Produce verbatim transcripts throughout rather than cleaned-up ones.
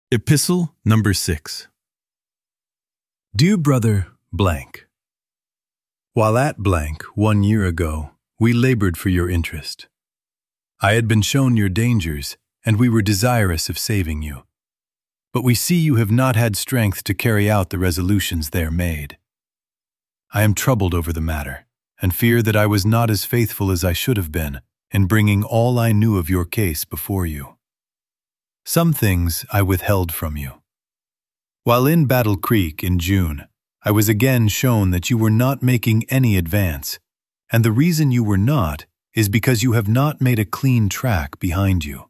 Epistle number six. Dear Brother blank, while at blank one year ago, we labored for your interest. I had been shown your dangers, and we were desirous of saving you. But we see you have not had strength to carry out the resolutions there made. I am troubled over the matter, and fear that I was not as faithful as I should have been in bringing all I knew of your case before you. Some things I withheld from you. While in Battle Creek in June, I was again shown that you were not making any advance, and the reason you were not is because you have not made a clean track behind you.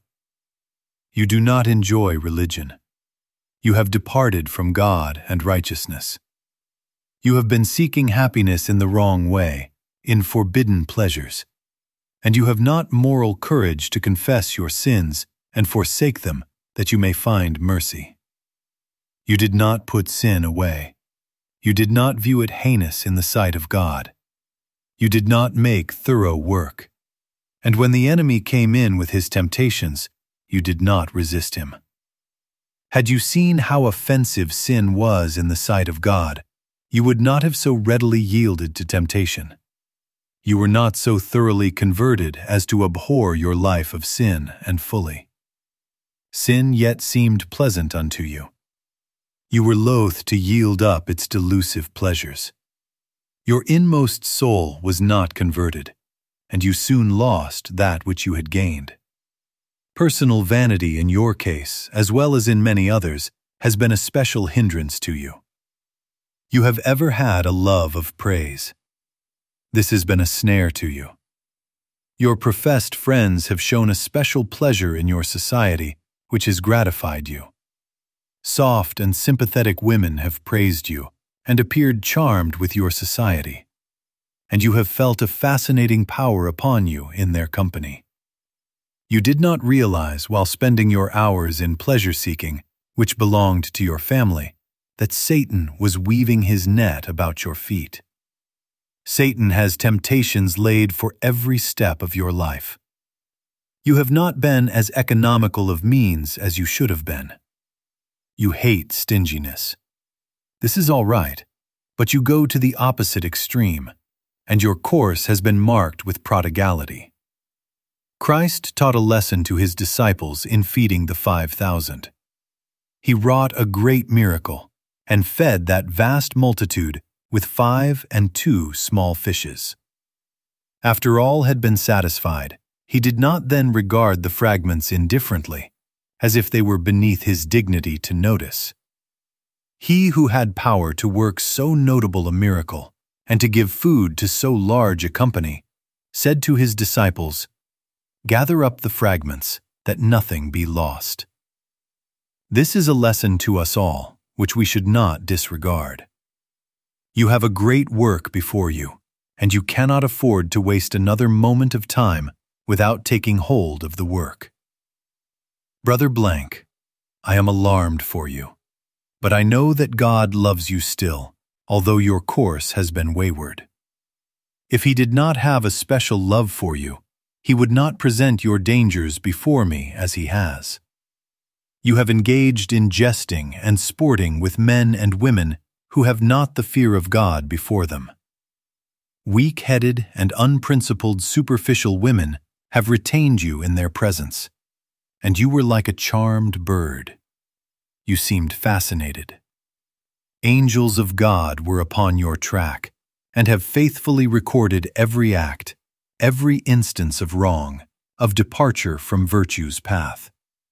You do not enjoy religion. You have departed from God and righteousness. You have been seeking happiness in the wrong way, in forbidden pleasures, and you have not moral courage to confess your sins and forsake them, that you may find mercy. You did not put sin away. You did not view it heinous in the sight of God. You did not make thorough work. And when the enemy came in with his temptations, you did not resist him. Had you seen how offensive sin was in the sight of God, you would not have so readily yielded to temptation. You were not so thoroughly converted as to abhor your life of sin and fully. Sin yet seemed pleasant unto you. You were loath to yield up its delusive pleasures. Your inmost soul was not converted, and you soon lost that which you had gained. Personal vanity in your case, as well as in many others, has been a special hindrance to you. You have ever had a love of praise. This has been a snare to you. Your professed friends have shown a special pleasure in your society, which has gratified you. Soft and sympathetic women have praised you and appeared charmed with your society, and you have felt a fascinating power upon you in their company. You did not realize while spending your hours in pleasure-seeking, which belonged to your family, that Satan was weaving his net about your feet. Satan has temptations laid for every step of your life. You have not been as economical of means as you should have been. You hate stinginess. This is all right, but you go to the opposite extreme, and your course has been marked with prodigality. Christ taught a lesson to his disciples in feeding the five thousand. He wrought a great miracle and fed that vast multitude with five and two small fishes. After all had been satisfied, he did not then regard the fragments indifferently, as if they were beneath his dignity to notice. He who had power to work so notable a miracle and to give food to so large a company, said to his disciples, "Gather up the fragments, that nothing be lost." This is a lesson to us all, which we should not disregard. You have a great work before you, and you cannot afford to waste another moment of time without taking hold of the work. Brother blank, I am alarmed for you, but I know that God loves you still, although your course has been wayward. If he did not have a special love for you, he would not present your dangers before me as he has. You have engaged in jesting and sporting with men and women who have not the fear of God before them. Weak-headed and unprincipled superficial women have retained you in their presence, and you were like a charmed bird. You seemed fascinated. Angels of God were upon your track, and have faithfully recorded every act, every instance of wrong, of departure from virtue's path.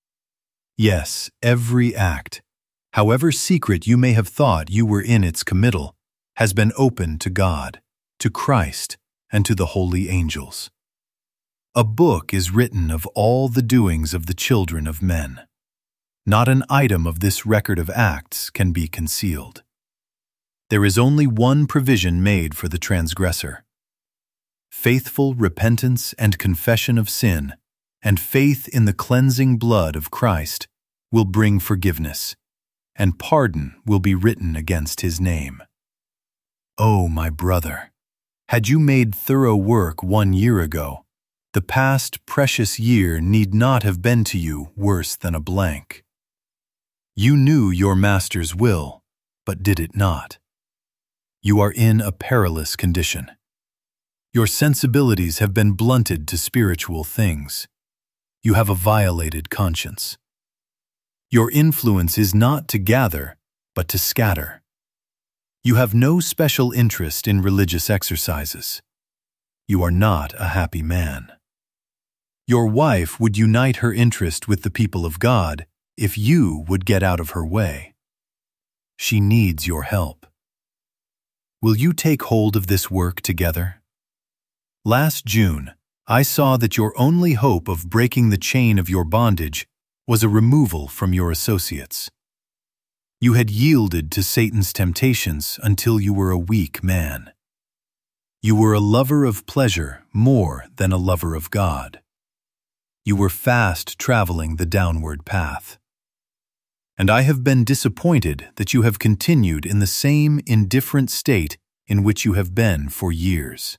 Yes, every act, however secret you may have thought you were in its committal, has been opened to God, to Christ, and to the holy angels. A book is written of all the doings of the children of men. Not an item of this record of acts can be concealed. There is only one provision made for the transgressor. Faithful repentance and confession of sin, and faith in the cleansing blood of Christ, will bring forgiveness, and pardon will be written against his name. Oh, my brother, had you made thorough work one year ago, the past precious year need not have been to you worse than a blank. You knew your master's will, but did it not. You are in a perilous condition. Your sensibilities have been blunted to spiritual things. You have a violated conscience. Your influence is not to gather, but to scatter. You have no special interest in religious exercises. You are not a happy man. Your wife would unite her interest with the people of God if you would get out of her way. She needs your help. Will you take hold of this work together? Last June, I saw that your only hope of breaking the chain of your bondage was a removal from your associates. You had yielded to Satan's temptations until you were a weak man. You were a lover of pleasure more than a lover of God. You were fast traveling the downward path. And I have been disappointed that you have continued in the same indifferent state in which you have been for years.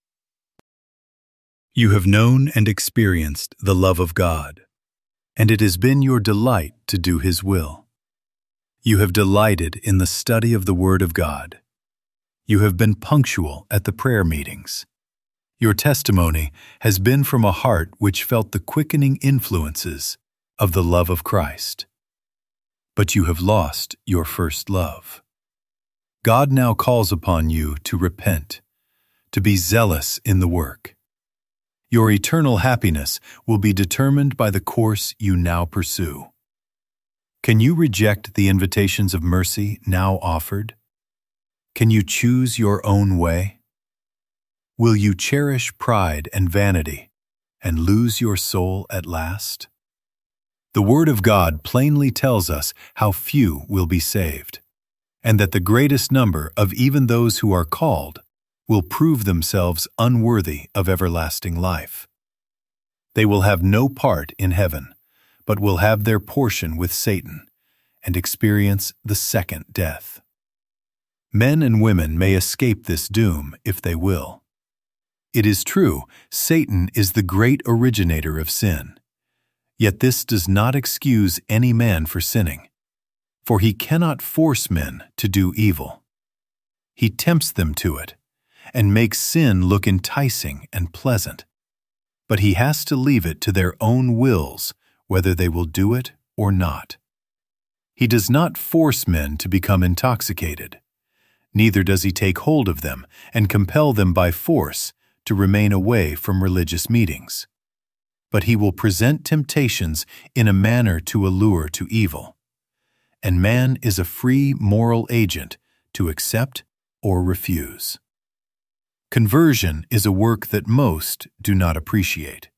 You have known and experienced the love of God, and it has been your delight to do His will. You have delighted in the study of the Word of God. You have been punctual at the prayer meetings. Your testimony has been from a heart which felt the quickening influences of the love of Christ. But you have lost your first love. God now calls upon you to repent, to be zealous in the work. Your eternal happiness will be determined by the course you now pursue. Can you reject the invitations of mercy now offered? Can you choose your own way? Will you cherish pride and vanity and lose your soul at last? The Word of God plainly tells us how few will be saved, and that the greatest number of even those who are called will prove themselves unworthy of everlasting life. They will have no part in heaven, but will have their portion with Satan and experience the second death. Men and women may escape this doom if they will. It is true, Satan is the great originator of sin. Yet this does not excuse any man for sinning, for he cannot force men to do evil. He tempts them to it and makes sin look enticing and pleasant, but he has to leave it to their own wills whether they will do it or not. He does not force men to become intoxicated. Neither does he take hold of them and compel them by force to remain away from religious meetings. But he will present temptations in a manner to allure to evil. And man is a free moral agent to accept or refuse. Conversion is a work that most do not appreciate.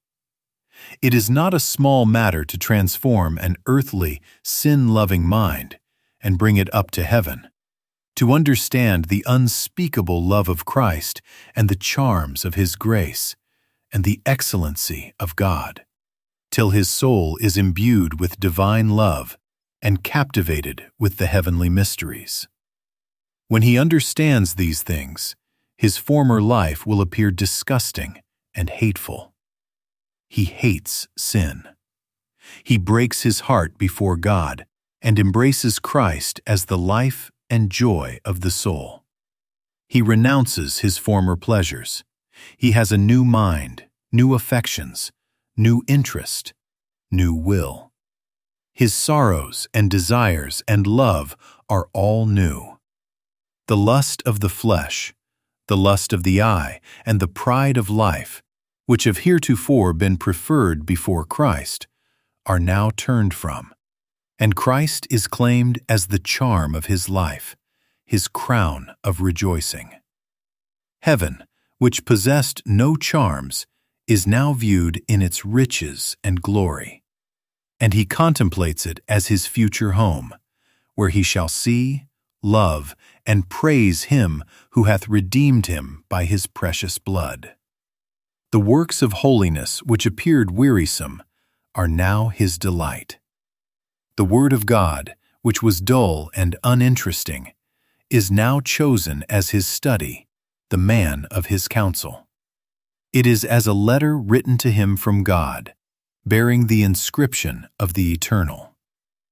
It is not a small matter to transform an earthly, sin-loving mind and bring it up to heaven, to understand the unspeakable love of Christ and the charms of His grace and the excellency of God, till his soul is imbued with divine love and captivated with the heavenly mysteries. When he understands these things, his former life will appear disgusting and hateful. He hates sin. He breaks his heart before God and embraces Christ as the life and joy of the soul. He renounces his former pleasures. He has a new mind, new affections, new interest, new will. His sorrows and desires and love are all new. The lust of the flesh, the lust of the eye, and the pride of life, which have heretofore been preferred before Christ, are now turned from, and Christ is claimed as the charm of his life, his crown of rejoicing. Heaven, which possessed no charms, is now viewed in its riches and glory, and he contemplates it as his future home, where he shall see, love, and praise him who hath redeemed him by his precious blood. The works of holiness which appeared wearisome are now his delight. The word of God, which was dull and uninteresting, is now chosen as his study, the man of his counsel. It is as a letter written to him from God, bearing the inscription of the Eternal.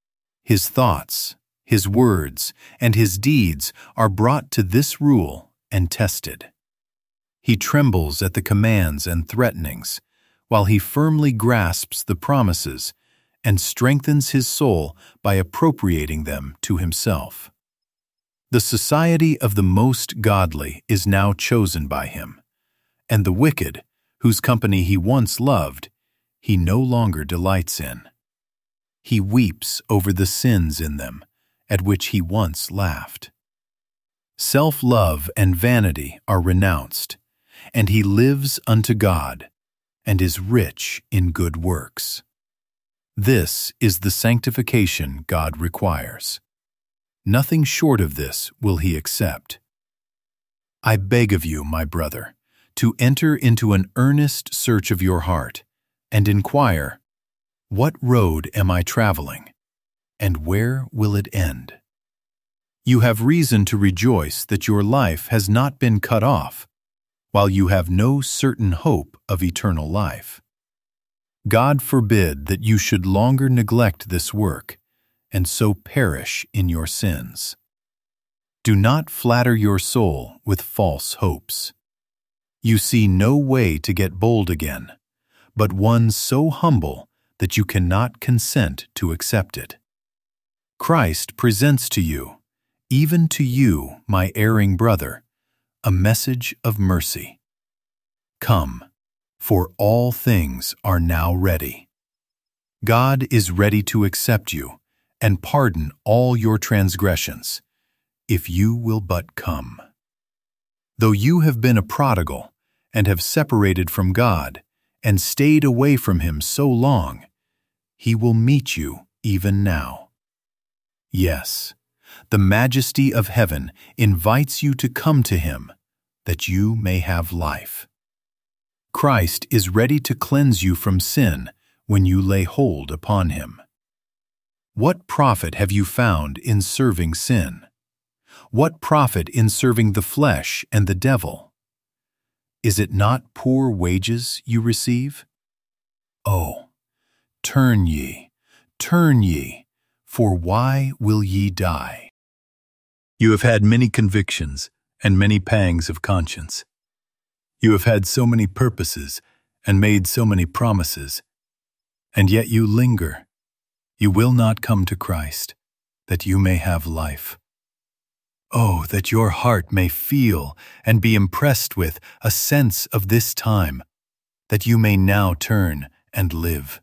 His thoughts, his words, and his deeds are brought to this rule and tested. He trembles at the commands and threatenings, while he firmly grasps the promises and strengthens his soul by appropriating them to himself. The society of the most godly is now chosen by him, and the wicked, whose company he once loved, he no longer delights in. He weeps over the sins in them, at which he once laughed. Self-love and vanity are renounced, and he lives unto God, and is rich in good works. This is the sanctification God requires. Nothing short of this will he accept. I beg of you, my brother, to enter into an earnest search of your heart, and inquire, what road am I traveling, and where will it end? You have reason to rejoice that your life has not been cut off, while you have no certain hope of eternal life. God forbid that you should longer neglect this work, and so perish in your sins. Do not flatter your soul with false hopes. You see no way to get bold again, but one so humble that you cannot consent to accept it. Christ presents to you, even to you, my erring brother, a message of mercy. Come, for all things are now ready. God is ready to accept you and pardon all your transgressions, if you will but come. Though you have been a prodigal and have separated from God and stayed away from Him so long, He will meet you even now. Yes, the majesty of heaven invites you to come to Him, that you may have life. Christ is ready to cleanse you from sin when you lay hold upon Him. What profit have you found in serving sin? What profit in serving the flesh and the devil? Is it not poor wages you receive? Oh, turn ye, turn ye, for why will ye die? You have had many convictions and many pangs of conscience. You have had so many purposes and made so many promises, and yet you linger. You will not come to Christ, that you may have life. Oh, that your heart may feel and be impressed with a sense of this time, that you may now turn and live.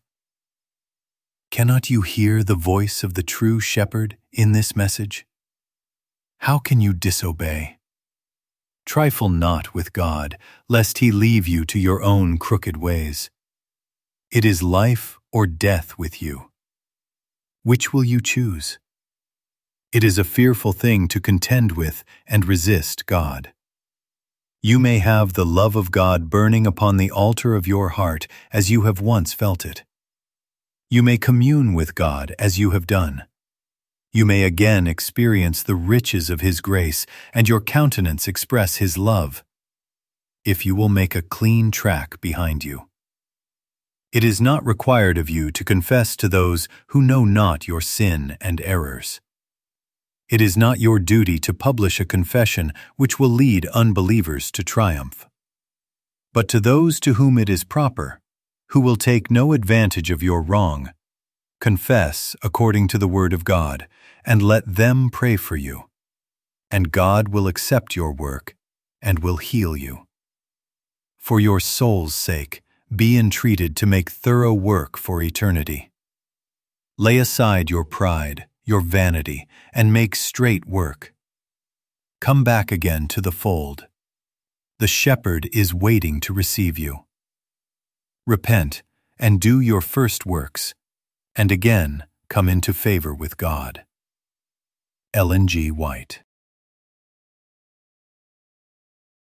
Cannot you hear the voice of the true shepherd in this message? How can you disobey? Trifle not with God, lest He leave you to your own crooked ways. It is life or death with you. Which will you choose? It is a fearful thing to contend with and resist God. You may have the love of God burning upon the altar of your heart as you have once felt it. You may commune with God as you have done. You may again experience the riches of His grace and your countenance express His love, if you will make a clean track behind you. It is not required of you to confess to those who know not your sin and errors. It is not your duty to publish a confession which will lead unbelievers to triumph. But to those to whom it is proper, who will take no advantage of your wrong, confess according to the word of God, and let them pray for you. And God will accept your work and will heal you. For your soul's sake, be entreated to make thorough work for eternity. Lay aside your pride, your vanity, and make straight work. Come back again to the fold. The shepherd is waiting to receive you. Repent and do your first works, and again come into favor with God. Ellen G. White.